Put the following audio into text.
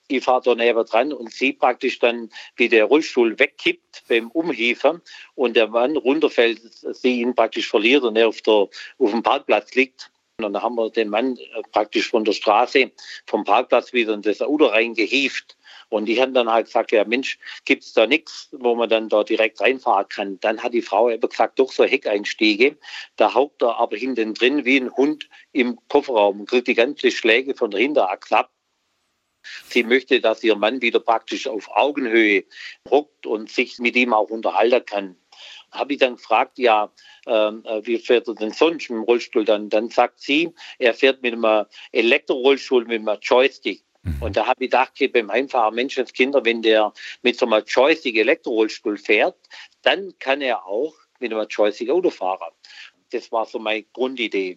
Ich fahre da näher dran und sehe praktisch dann, wie der Rollstuhl wegkippt beim Umhieven und der Mann runterfällt, sie ihn praktisch verliert und er auf dem Parkplatz liegt. Und dann haben wir den Mann praktisch von der Straße, vom Parkplatz wieder in das Auto reingehievt. Und ich habe dann halt gesagt, ja Mensch, gibt's da nichts, wo man dann da direkt reinfahren kann. Dann hat die Frau eben gesagt, doch so Heckeinstiege. Da haupt er aber hinten drin wie ein Hund im Kofferraum und kriegt die ganze Schläge von der Hinterachse ab. Sie möchte, dass ihr Mann wieder praktisch auf Augenhöhe hockt und sich mit ihm auch unterhalten kann. Habe ich dann gefragt, ja, wie fährt er denn sonst mit dem Rollstuhl? Dann sagt sie, er fährt mit einem Elektrorollstuhl, mit einem Joystick. Und da habe ich gedacht, beim Heimfahren Menschenskinder, wenn der mit so einem Joystick-Elektrorollstuhl fährt, dann kann er auch mit einem Joystick Auto fahren. Das war so meine Grundidee.